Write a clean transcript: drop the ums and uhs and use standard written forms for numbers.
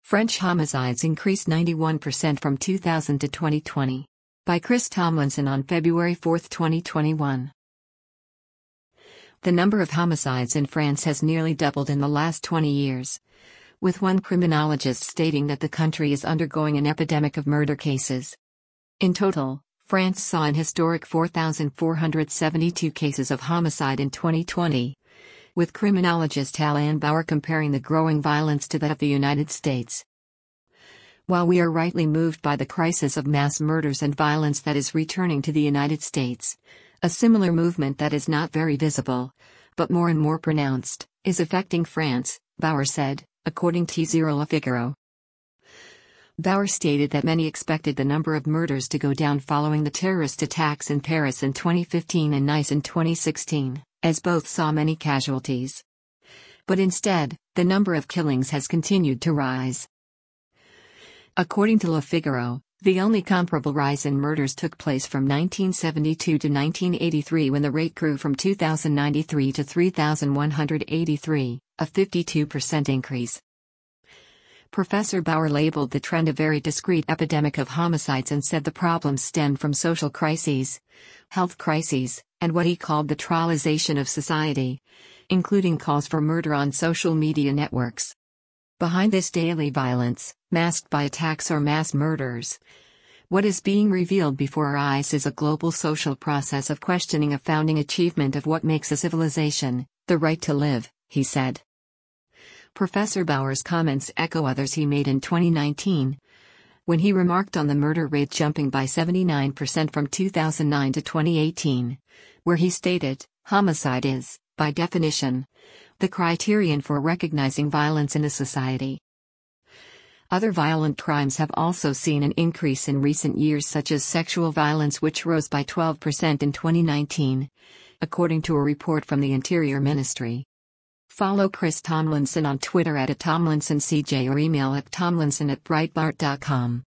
French homicides increased 91% from 2000 to 2020. By Chris Tomlinson on February 4, 2021. The number of homicides in France has nearly doubled in the last 20 years, with one criminologist stating that the country is undergoing an epidemic of murder cases. In total, France saw an historic 4,472 cases of homicide in 2020, with criminologist Alain Bauer comparing the growing violence to that of the United States. While we are rightly moved by the crisis of mass murders and violence that is returning to the United States, a similar movement that is not very visible, but more and more pronounced, is affecting France, Bauer said, according to Le Figaro. Bauer stated that many expected the number of murders to go down following the terrorist attacks in Paris in 2015 and Nice in 2016, as both saw many casualties. But instead, the number of killings has continued to rise. According to Le Figaro, the only comparable rise in murders took place from 1972 to 1983 when the rate grew from 2,093 to 3,183, a 52% increase. Professor Bauer labeled the trend a very discrete epidemic of homicides and said the problems stemmed from social crises, health crises, and what he called the trolization of society, including calls for murder on social media networks. Behind this daily violence, masked by attacks or mass murders, what is being revealed before our eyes is a global social process of questioning a founding achievement of what makes a civilization, the right to live, he said. Professor Bauer's comments echo others he made in 2019, when he remarked on the murder rate jumping by 79% from 2009 to 2018, where he stated, "Homicide is, by definition, the criterion for recognizing violence in a society." Other violent crimes have also seen an increase in recent years, such as sexual violence, which rose by 12% in 2019, according to a report from the Interior Ministry. Follow Chris Tomlinson on Twitter @TomlinsonCJ or email at tomlinson@breitbart.com.